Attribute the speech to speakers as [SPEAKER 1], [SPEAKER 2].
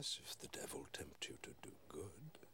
[SPEAKER 1] yes, if the devil tempt you to do good.